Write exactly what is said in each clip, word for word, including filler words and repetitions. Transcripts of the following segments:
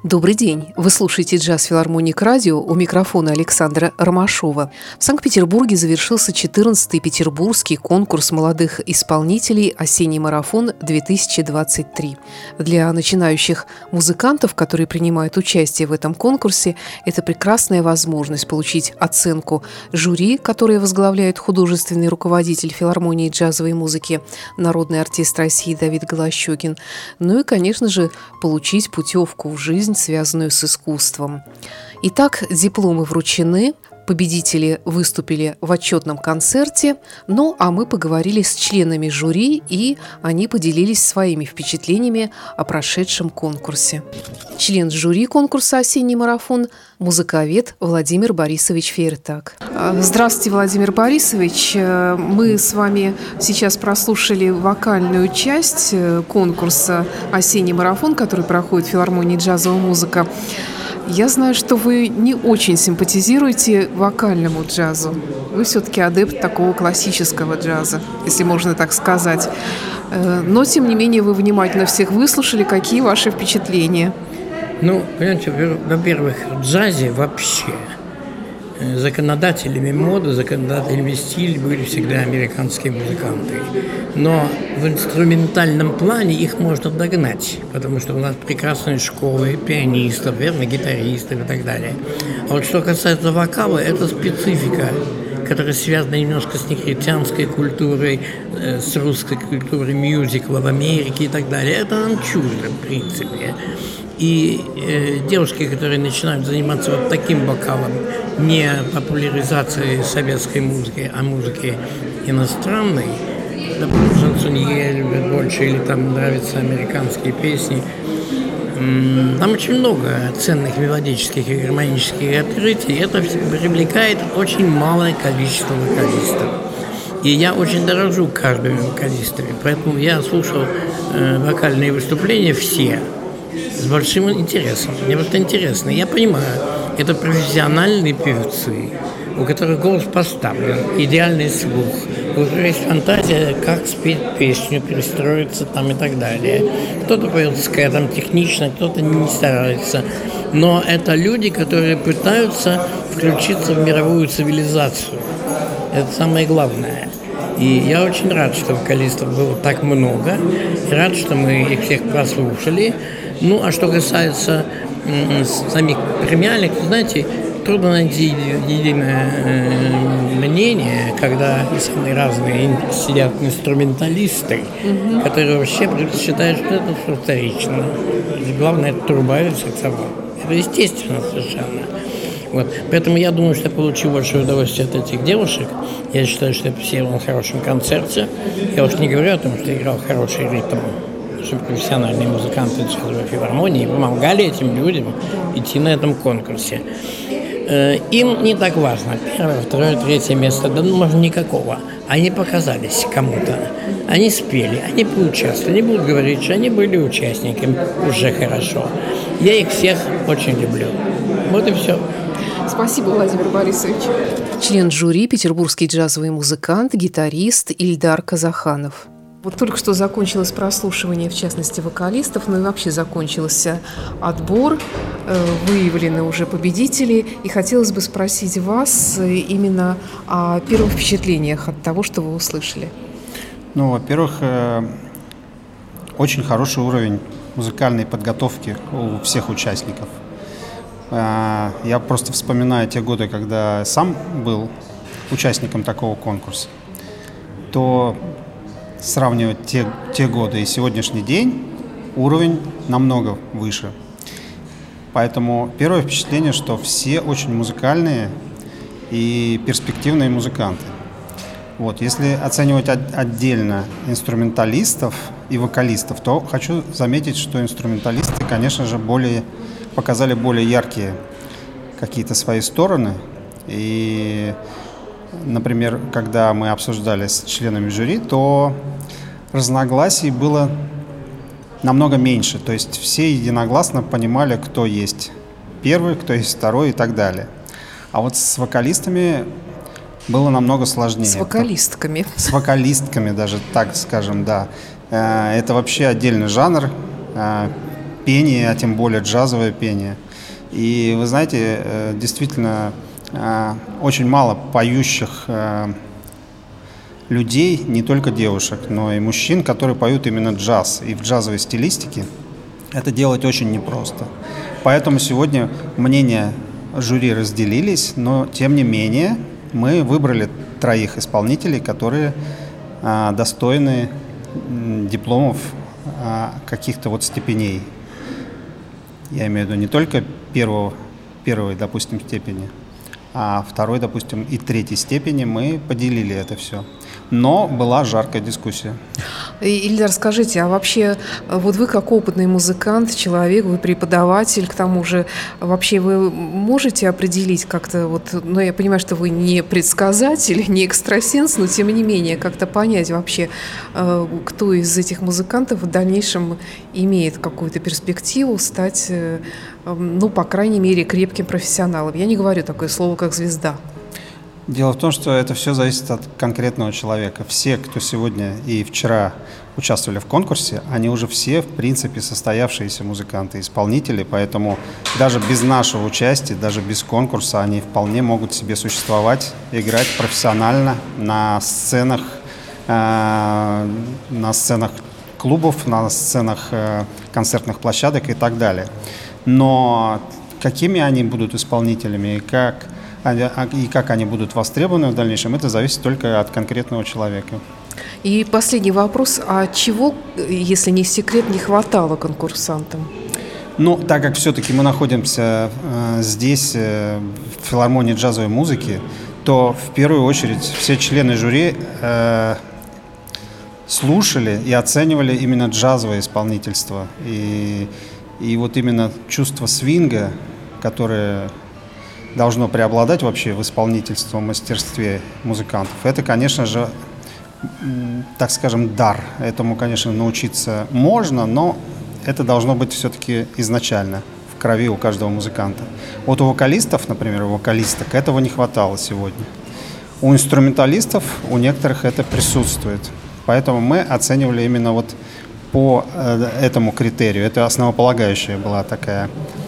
Добрый день! Вы слушаете «Джаз Филармоник Радио», у микрофона Александра Ромашова. В Санкт-Петербурге завершился четырнадцатый петербургский конкурс молодых исполнителей «Осенний марафон-две тысячи двадцать три». Для начинающих музыкантов, которые принимают участие в этом конкурсе, это прекрасная возможность получить оценку жюри, которое возглавляет художественный руководитель филармонии джазовой музыки, народный артист России Давид Голощёкин, ну и, конечно же, получить путевку в жизнь, связанную с искусством. Итак, дипломы вручены, победители выступили в отчетном концерте, ну а мы поговорили с членами жюри, и они поделились своими впечатлениями о прошедшем конкурсе. Член жюри конкурса «Осенний марафон» – музыковед Владимир Борисович Фейертак. Здравствуйте, Владимир Борисович. Мы с вами сейчас прослушали вокальную часть конкурса «Осенний марафон», который проходит в филармонии «Джазовая музыка». Я знаю, что вы не очень симпатизируете вокальному джазу. Вы все-таки адепт такого классического джаза, если можно так сказать. Но, тем не менее, вы внимательно всех выслушали. Какие ваши впечатления? Ну, понимаете, во-первых, в джазе вообще законодателями моды, законодателями стиля были всегда американские музыканты. Но в инструментальном плане их можно догнать, потому что у нас прекрасные школы пианистов, верно, гитаристов и так далее. А вот что касается вокала, это специфика, которая связана немножко с негритянской культурой, с русской культурой мюзикла в Америке и так далее. Это нам чуждо, в принципе. И э, девушки, которые начинают заниматься вот таким вокалом, не популяризацией советской музыки, а музыки иностранной, допустим, шансонье любят больше, или там нравятся американские песни, м- там очень много ценных мелодических и гармонических открытий. Это привлекает очень малое количество вокалистов. И я очень дорожу каждыми вокалистами, поэтому я слушал э, вокальные выступления все с большим интересом. Мне просто интересно. Я понимаю, это профессиональные певцы, у которых голос поставлен, идеальный слух, у которых есть фантазия, как спеть песню, перестроиться там и так далее. Кто-то поет скэтом технично, кто-то не старается. Но это люди, которые пытаются включиться в мировую цивилизацию. Это самое главное. И я очень рад, что вокалистов было так много. И рад, что мы их всех прослушали. Ну, а что касается м- самих премиальных, знаете, трудно найти единое э, мнение, когда самые разные сидят инструменталисты, mm-hmm. которые вообще считают, что это все вторично. Главное, это труба или саксофон. Это естественно совершенно. Вот. Поэтому я думаю, что я получу большое удовольствие от этих девушек. Я считаю, что я посеял на хорошем концерте. Я уж не говорю о том, что играл хороший ритм. Что профессиональные музыканты джазовой филармонии помогали этим людям идти на этом конкурсе. Им не так важно, первое, второе, третье место, да ну, может, никакого. Они показались кому-то, они спели, они поучаствовали, они будут говорить, что они были участниками, уже хорошо. Я их всех очень люблю. Вот и все. Спасибо, Владимир Борисович. Член жюри, петербургский джазовый музыкант, гитарист Ильдар Казаханов. Вот только что закончилось прослушивание, в частности, вокалистов, ну и вообще закончился отбор, выявлены уже победители. И хотелось бы спросить вас именно о первых впечатлениях от того, что вы услышали. Ну, во-первых, очень хороший уровень музыкальной подготовки у всех участников. Я просто вспоминаю те годы, когда сам был участником такого конкурса, то сравнивать те, те годы и сегодняшний день, уровень намного выше. Поэтому первое впечатление, что все очень музыкальные и перспективные музыканты. Вот. Если оценивать от, отдельно инструменталистов и вокалистов, то хочу заметить, что инструменталисты, конечно же, более, показали более яркие какие-то свои стороны. И, например, когда мы обсуждали с членами жюри, то разногласий было намного меньше. То есть все единогласно понимали, кто есть первый, кто есть второй и так далее. А вот с вокалистами было намного сложнее. С вокалистками. С вокалистками даже, так скажем, да. Это вообще отдельный жанр. пение, а тем более джазовое пение. И вы знаете, действительно, очень мало поющих людей, не только девушек, но и мужчин, которые поют именно джаз. И в джазовой стилистике это делать очень непросто. Поэтому сегодня мнения жюри разделились, но тем не менее мы выбрали троих исполнителей, которые а, достойны дипломов а, каких-то вот степеней. Я имею в виду не только первого, первой, допустим, степени, а второй, допустим, и третьей степени. Мы поделили это все. Но была жаркая дискуссия. Ильдар, скажите, а вообще, вот вы как опытный музыкант, человек, вы преподаватель, к тому же, вообще вы можете определить как-то, вот, ну, я понимаю, что вы не предсказатель, не экстрасенс, но тем не менее, как-то понять вообще, кто из этих музыкантов в дальнейшем имеет какую-то перспективу стать, ну, по крайней мере, крепким профессионалом. Я не говорю такое слово, как звезда. Дело в том, что это все зависит от конкретного человека. Все, кто сегодня и вчера участвовали в конкурсе, они уже все, в принципе, состоявшиеся музыканты, исполнители, поэтому даже без нашего участия, даже без конкурса они вполне могут себе существовать, играть профессионально на сценах, э, на сценах клубов, на сценах э, концертных площадок и так далее. Но какими они будут исполнителями и как... И как они будут востребованы в дальнейшем, это зависит только от конкретного человека. И последний вопрос. А чего, если не секрет, не хватало конкурсантам? Ну, так как все-таки мы находимся э, здесь, э, в филармонии джазовой музыки, то в первую очередь все члены жюри э, слушали и оценивали именно джазовое исполнительство. И, и вот именно чувство свинга, которое... должно преобладать вообще в исполнительстве, в мастерстве музыкантов. Это, конечно же, так скажем, дар. Этому, конечно, научиться можно, но это должно быть все-таки изначально в крови у каждого музыканта. Вот у вокалистов, например, у вокалисток этого не хватало сегодня. У инструменталистов, у некоторых это присутствует. Поэтому мы оценивали именно вот по этому критерию. Это основополагающая была такая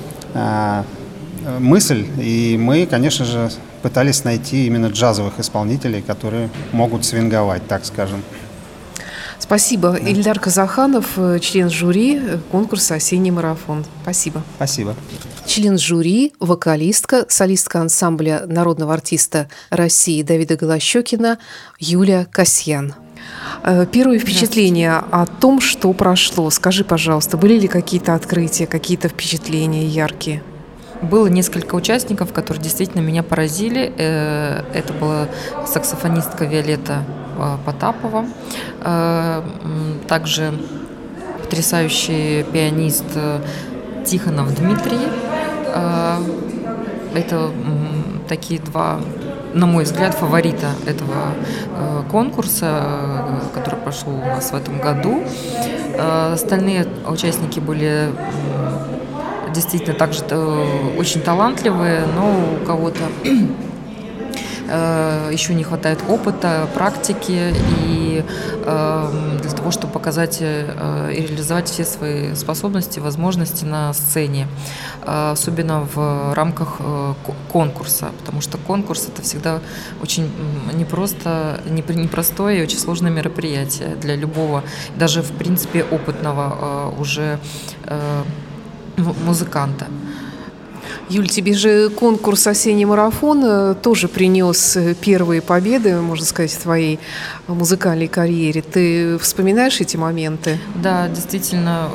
мысль, и мы, конечно же, пытались найти именно джазовых исполнителей, которые могут свинговать, так скажем. Спасибо. Да. Ильдар Казаханов, член жюри конкурса «Осенний марафон». Спасибо. Спасибо. Член жюри, вокалистка, солистка ансамбля народного артиста России Давида Голощёкина Юлия Касьян. Первое впечатление о том, что прошло. Скажи, пожалуйста, были ли какие-то открытия, какие-то впечатления яркие? Было несколько участников, которые действительно меня поразили. Это была саксофонистка Виолетта Потапова, также потрясающий пианист Тихонов Дмитрий. Это такие два, на мой взгляд, фаворита этого конкурса, который прошел у нас в этом году. Остальные участники были... действительно также очень талантливые, но у кого-то еще не хватает опыта, практики, и для того, чтобы показать и реализовать все свои способности, возможности на сцене, особенно в рамках конкурса, потому что конкурс — это всегда очень непросто, непростое и очень сложное мероприятие для любого, даже в принципе опытного уже музыканта. Юль, тебе же конкурс «Осенний марафон» тоже принес первые победы, можно сказать, в твоей музыкальной карьере. Ты вспоминаешь эти моменты? Да, действительно,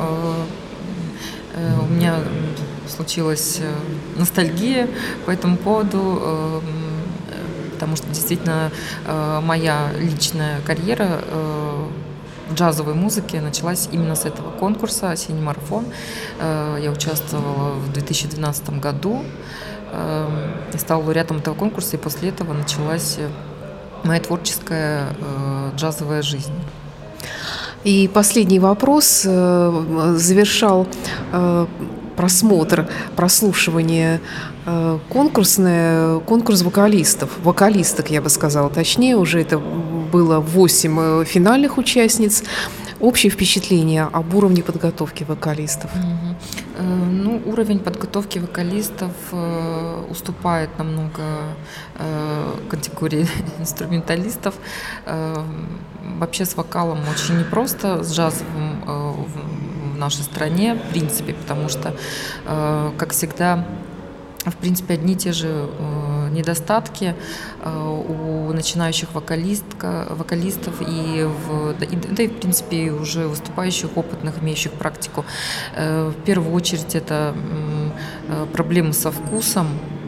у меня случилась ностальгия по этому поводу, потому что действительно моя личная карьера в джазовой музыке началась именно с этого конкурса «Осенний марафон». Я участвовала в две тысячи двенадцатом году, стала лауреатом этого конкурса, и после этого началась моя творческая джазовая жизнь. И последний вопрос. Завершал просмотр, прослушивание конкурсное, конкурс вокалистов, вокалисток, я бы сказала, точнее, уже это было восемь финальных участниц. Общее впечатление об уровне подготовки вокалистов? Мгм. Э, Ну, уровень подготовки вокалистов э, уступает намного э, категории инструменталистов. Э, Вообще с вокалом очень непросто, с джазовым э, в в нашей стране, в принципе, потому что, э, как всегда, в принципе, одни и те же э, недостатки э, у начинающих вокалистка, вокалистов и, в, да, и, да и, в принципе, и уже выступающих, опытных, имеющих практику. Э, в первую очередь это м, э, проблемы со вкусом,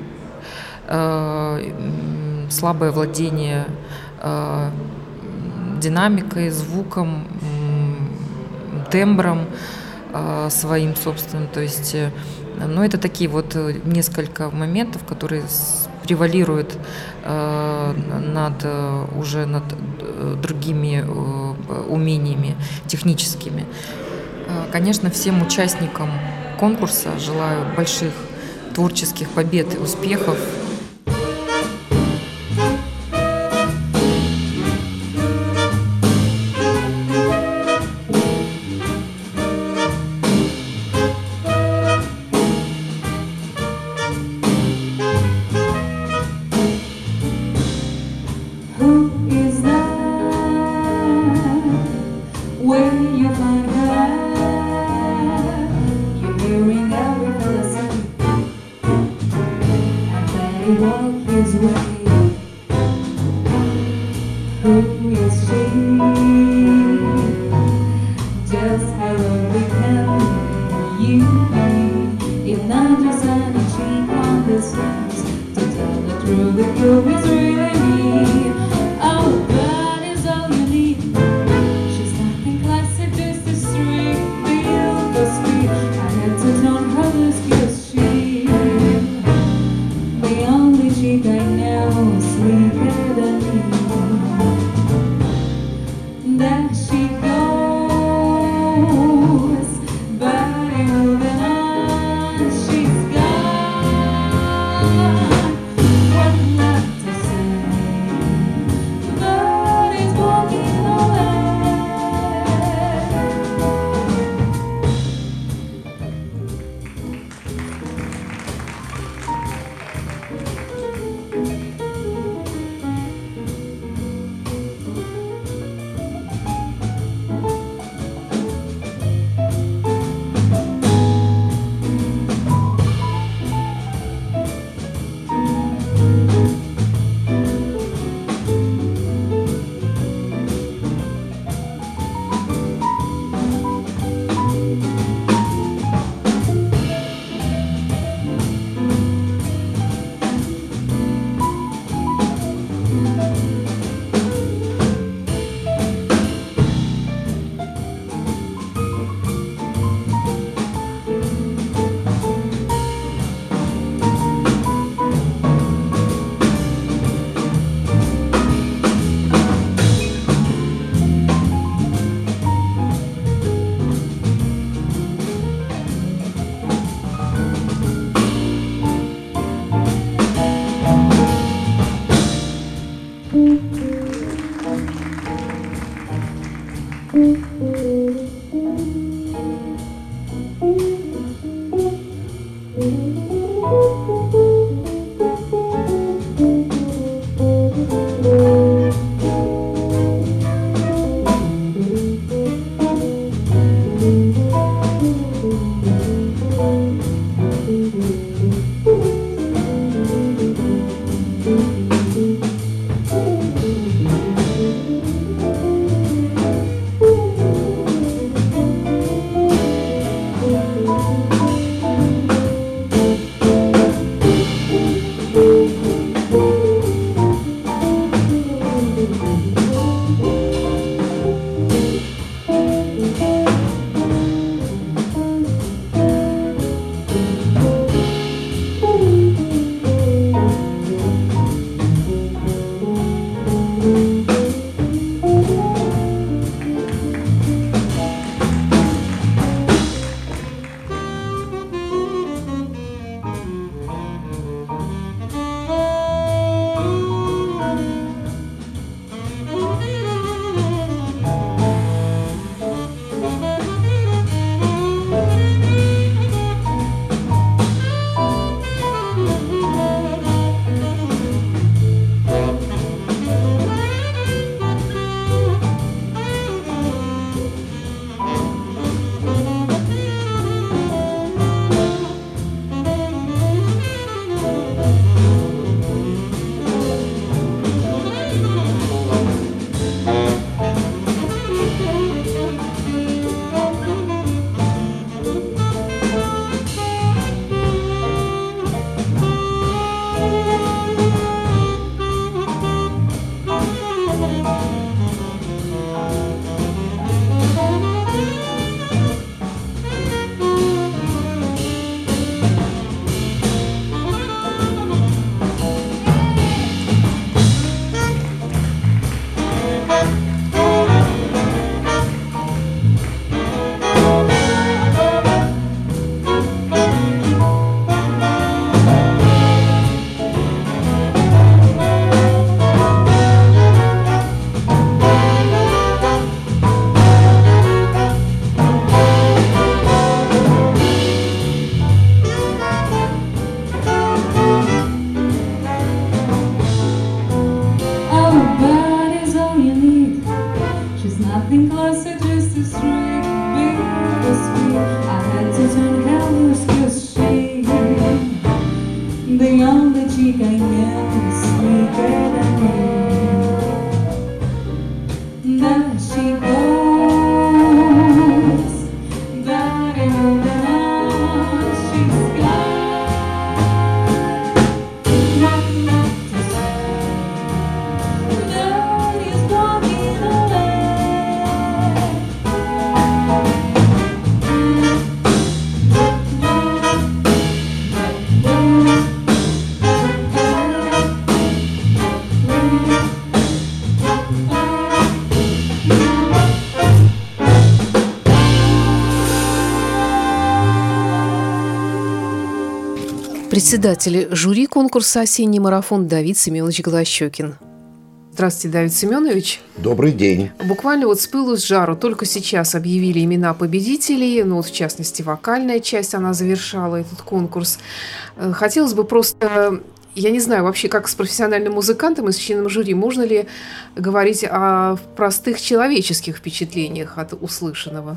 э, м, слабое владение э, динамикой, звуком, м, тембром э, своим собственным. То есть, э, но это такие вот э, несколько моментов, которые с- превалируют э, над э, уже над э, другими э, умениями техническими. Э, Конечно, всем участникам конкурса желаю больших творческих побед и успехов. Who is that? Where you find that? You're hearing every fella sing, and then he walk his way. Who is she? Just how lonely can you be? If not just any cheap on this fence, to tell the truth, that you is really me. Oh, that is all you need. She's nothing classic, just a string, feel the speed. I had to tone her this cause she, the only chick I know, sweeter than you. There she goes, body moving on, she's gone. What left to say? Председатель жюри конкурса «Осенний марафон» Давид Семенович Голощекин. Здравствуйте, Давид Семенович. Добрый день. Буквально вот с пылу с жару только сейчас объявили имена победителей, ну вот в частности вокальная часть, она завершала этот конкурс. Хотелось бы просто, я не знаю вообще, как с профессиональным музыкантом и с членом жюри, можно ли говорить о простых человеческих впечатлениях от услышанного?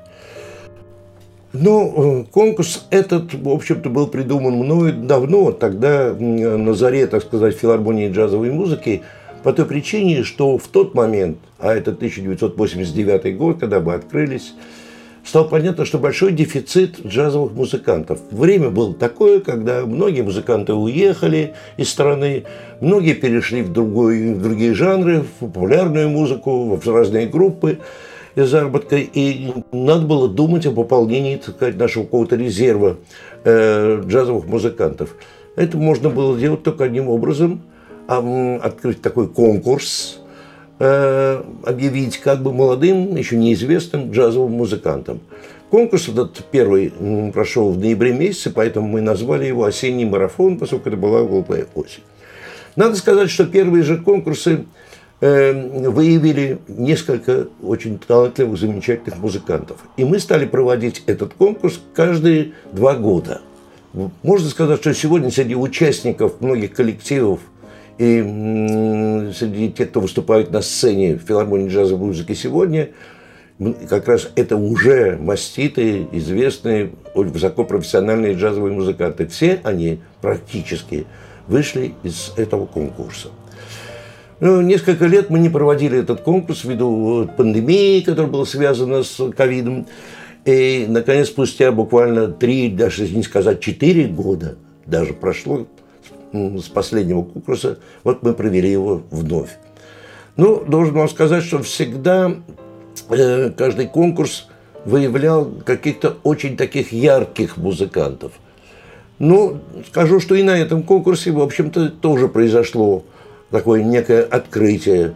Ну, конкурс этот, в общем-то, был придуман мною давно, тогда на заре, так сказать, филармонии джазовой музыки, по той причине, что в тот момент, а это тысяча девятьсот восемьдесят девятый год, когда мы открылись, стало понятно, что большой дефицит джазовых музыкантов. Время было такое, когда многие музыканты уехали из страны, многие перешли в, другой, в другие жанры, в популярную музыку, в разные группы из заработка, и надо было думать о пополнении, так сказать, нашего какого-то резерва э, джазовых музыкантов. Это можно было делать только одним образом – открыть такой конкурс, э, объявить как бы молодым, еще неизвестным джазовым музыкантам. Конкурс этот первый прошел в ноябре месяце, поэтому мы назвали его «Осенний марафон», поскольку это была глубокая осень. Надо сказать, что первые же конкурсы э, выявили несколько очень талантливых, замечательных музыкантов. И мы стали проводить этот конкурс каждые два года. Можно сказать, что сегодня среди участников многих коллективов и среди тех, кто выступает на сцене в филармонии джазовой музыки сегодня, как раз это уже маститые, известные, высокопрофессиональные джазовые музыканты. Все они практически вышли из этого конкурса. Ну, несколько лет мы не проводили этот конкурс ввиду пандемии, которая была связана с ковидом. И, наконец, спустя буквально три, даже не сказать четыре года, даже прошло с последнего конкурса, вот мы провели его вновь. Ну, должен вам сказать, что всегда э, каждый конкурс выявлял каких-то очень таких ярких музыкантов. Ну, скажу, что и на этом конкурсе, в общем-то, тоже произошло такое некое открытие.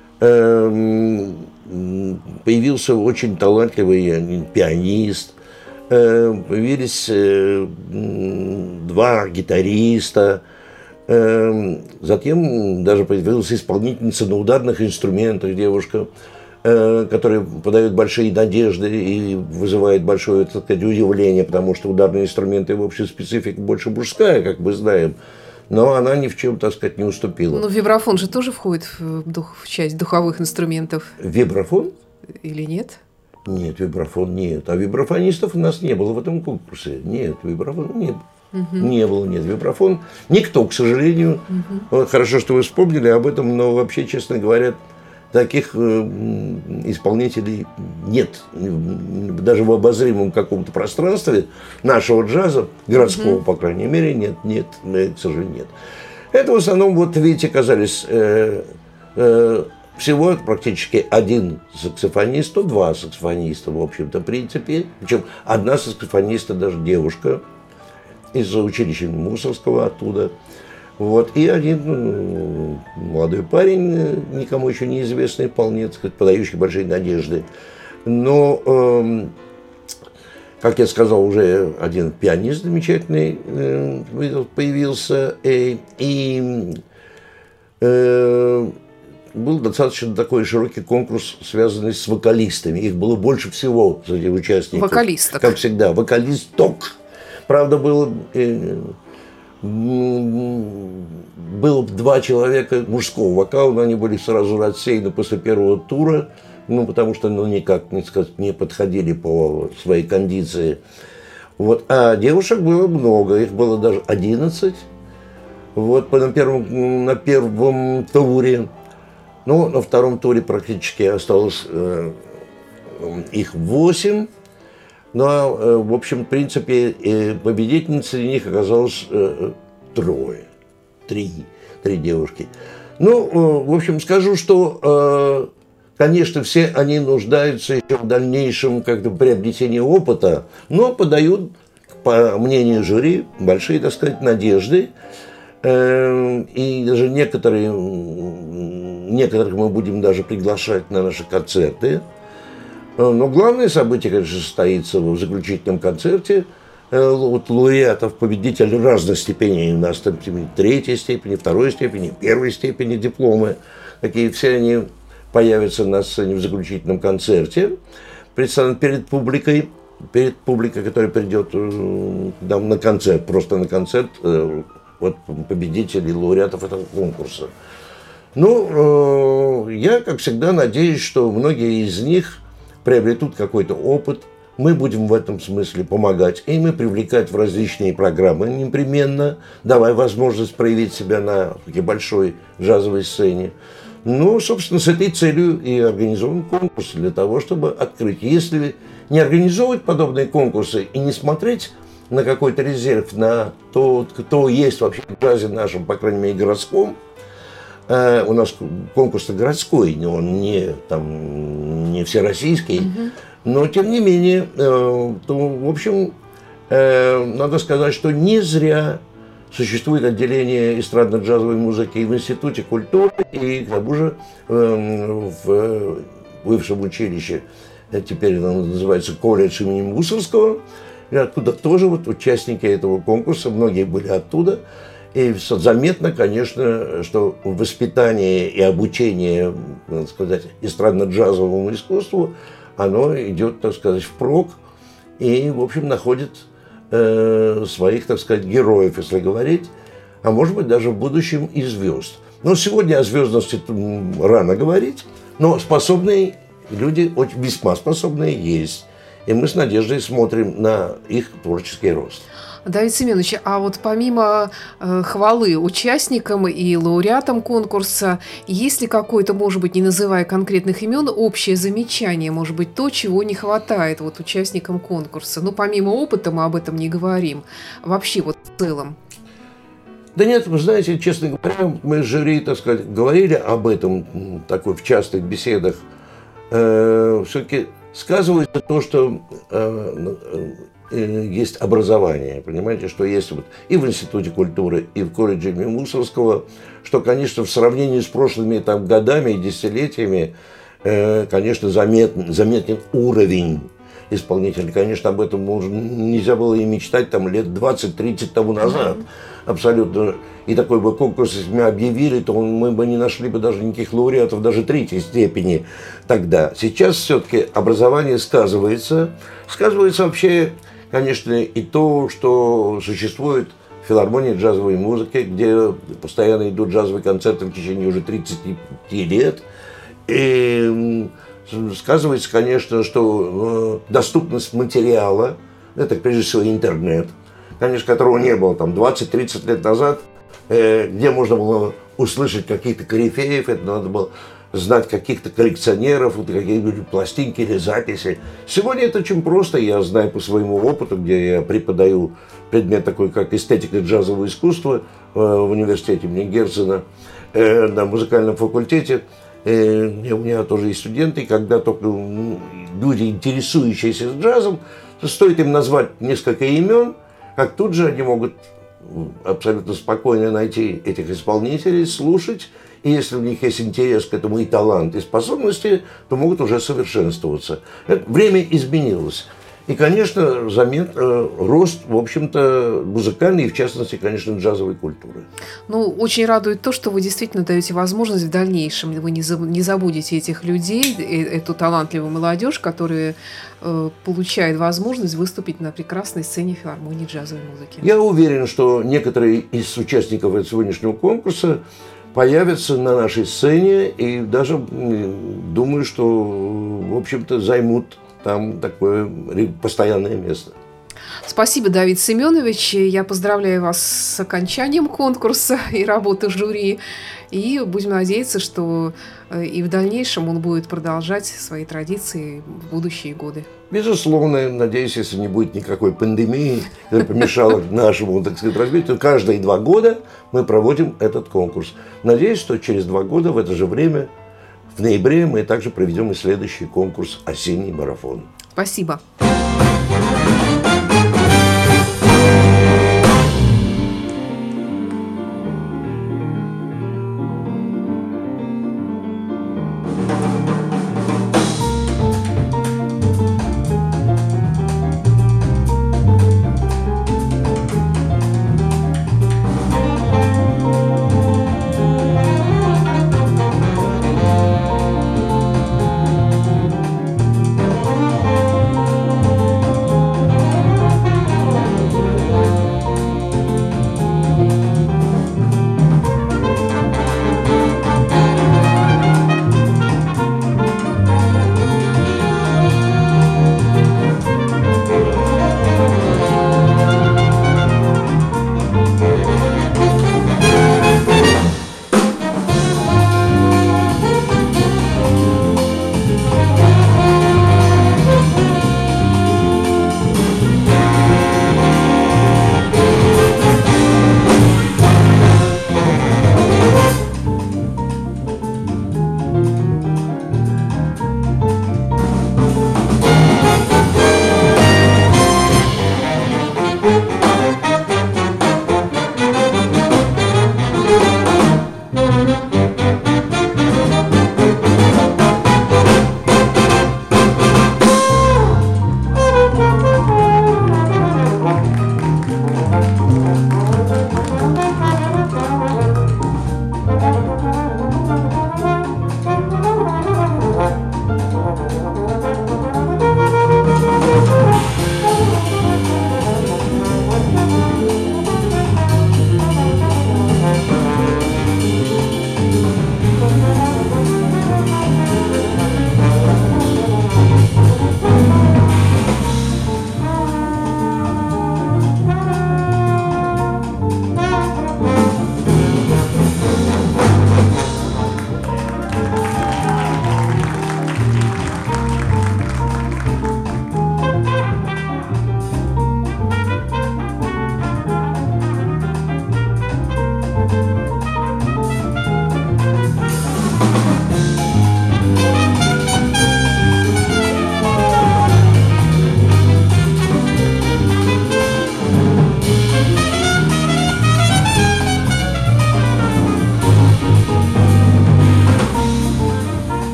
Э, появился очень талантливый пианист, э, появились э, два гитариста. Затем даже появилась исполнительница на ударных инструментах, девушка, которая подает большие надежды и вызывает большое, так сказать, удивление, потому что ударные инструменты, в общем, специфика больше мужская, как мы знаем, но она ни в чем, так сказать, не уступила. Но вибрафон же тоже входит в, дух, в часть духовых инструментов. Вибрафон? Или нет? Нет, вибрафон нет. А вибрафонистов у нас не было в этом конкурсе. Нет, вибрафон нет. Угу. Не было, нет, вибрафон. Никто, к сожалению. Угу. Вот, хорошо, что вы вспомнили об этом, но вообще, честно говоря, таких э, исполнителей нет. Даже в обозримом каком-то пространстве нашего джаза, городского, угу. по крайней мере, нет, нет, к сожалению, нет. Это в основном, вот видите, оказались э, э, всего практически один саксофонист, ну, два саксофониста, в общем-то, в принципе. Причем одна саксофониста, даже девушка, из училища Мусорского оттуда. Вот. И один ну, молодой парень, никому еще неизвестный, вполне, так сказать, подающий большие надежды. Но, э, как я сказал, уже один пианист замечательный э, появился. Э, и э, был достаточно такой широкий конкурс, связанный с вокалистами. Их было больше всего среди участников. Вокалисток. Как всегда, вокалисток. Правда, было, э, было два человека мужского вокала, но они были сразу рассеяны после первого тура, ну, потому что ну, никак не, сказать, не подходили по своей кондиции. Вот. А девушек было много, их было даже одиннадцать вот, на, первом, на первом туре. Ну, на втором туре практически осталось э, их восемь. Но, в общем, в принципе, победительниц среди них оказалось трое, три, три девушки. Ну, в общем, скажу, что, конечно, все они нуждаются еще в дальнейшем как-то приобретении опыта, но подают, по мнению жюри, большие, так сказать, надежды. И даже некоторые, некоторых мы будем даже приглашать на наши концерты. Но главное событие, конечно, состоится в заключительном концерте э, вот, лауреатов, победителей разных степеней. У нас там третьей степени, второй степени, первой степени дипломы. Такие все они появятся на сцене в заключительном концерте, представлены перед публикой, перед публикой, которая придет э, на концерт, просто на концерт э, вот, победителей, лауреатов этого конкурса. Ну, э, я, как всегда, надеюсь, что многие из них приобретут какой-то опыт. Мы будем в этом смысле помогать им и привлекать в различные программы непременно, давая возможность проявить себя на такой большой джазовой сцене. Ну, собственно, с этой целью и организован конкурс для того, чтобы открыть. Если не организовывать подобные конкурсы и не смотреть на какой-то резерв, на то, кто есть вообще в джазе нашем, по крайней мере, городском, э, у нас конкурс городской, он не, там, не всероссийский, mm-hmm. но, тем не менее, э, то, в общем, э, надо сказать, что не зря существует отделение эстрадно-джазовой музыки и в Институте культуры, и к тому же э, в бывшем училище, теперь оно называется колледж имени Мусорского, и оттуда тоже вот участники этого конкурса, многие были оттуда. И заметно, конечно, что воспитание и обучение, надо сказать, эстрадно-джазовому искусству, оно идет, так сказать, впрок и, в общем, находит э, своих, так сказать, героев, если говорить, а может быть даже в будущем и звезд. Но сегодня о звездности рано говорить, но способные люди, очень весьма способные, есть. И мы с надеждой смотрим на их творческий рост. Давид Семенович, а вот помимо э, хвалы участникам и лауреатам конкурса, есть ли какое-то, может быть, не называя конкретных имен, общее замечание, может быть, то, чего не хватает вот участникам конкурса? Ну, помимо опыта мы об этом не говорим. Вообще вот в целом. Да нет, вы знаете, честно говоря, мы с жюри, так сказать, говорили об этом такой в частых беседах. Э, все-таки сказывается то, что э, э, есть образование, понимаете, что есть вот и в Институте культуры, и в колледже имени Мусорского, что, конечно, в сравнении с прошлыми там, годами и десятилетиями, э, конечно, заметен, заметен уровень исполнителей. Конечно, об этом можно, нельзя было и мечтать там, лет двадцать-тридцать тому назад. Абсолютно. И такой бы конкурс, если бы мы объявили, то мы бы не нашли бы даже никаких лауреатов, даже третьей степени тогда. Сейчас все-таки образование сказывается. Сказывается вообще, конечно, и то, что существует филармония джазовой музыки, где постоянно идут джазовые концерты в течение уже тридцати пяти лет. И сказывается, конечно, что доступность материала, это прежде всего интернет, конечно, которого не было там двадцать-тридцать лет назад, э, где можно было услышать каких-то корифеев, это надо было знать каких-то коллекционеров, вот, какие-нибудь пластинки или записи. Сегодня это очень просто, я знаю по своему опыту, где я преподаю предмет такой, как эстетика джазового искусства э, в университете имени Герцена, э, на музыкальном факультете. Э, у меня тоже есть студенты, когда только ну, люди, интересующиеся джазом, стоит им назвать несколько имен, как тут же они могут абсолютно спокойно найти этих исполнителей, слушать, и если у них есть интерес к этому и талант, и способности, то могут уже совершенствоваться. Это время изменилось. И, конечно, заметен рост, в общем-то, музыкальной и, в частности, конечно, джазовой культуры. Ну, очень радует то, что вы действительно даете возможность в дальнейшем, вы не забудете этих людей, эту талантливую молодежь, которая э, получает возможность выступить на прекрасной сцене филармонии джазовой музыки. Я уверен, что некоторые из участников этого сегодняшнего конкурса появятся на нашей сцене и даже думаю, что, в общем-то, займут там такое постоянное место. Спасибо, Давид Семенович. Я поздравляю вас с окончанием конкурса и работы жюри. И будем надеяться, что и в дальнейшем он будет продолжать свои традиции в будущие годы. Безусловно, надеюсь, если не будет никакой пандемии, которая помешала нашему, так сказать, развитию, каждые два года мы проводим этот конкурс. Надеюсь, что через два года в это же время, в ноябре, мы также проведем и следующий конкурс «Осенний марафон». Спасибо.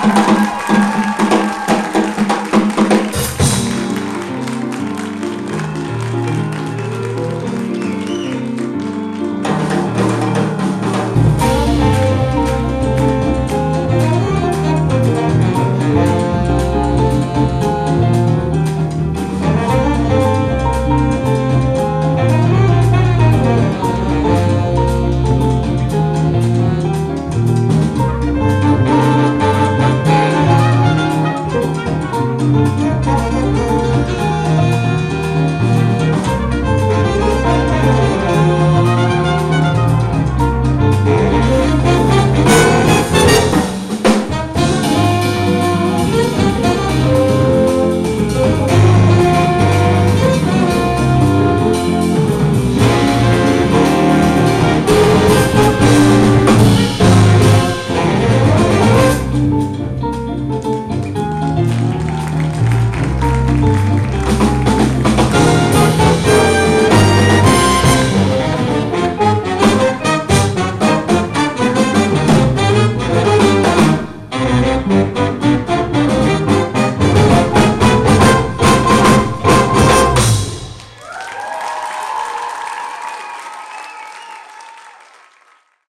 Thank you.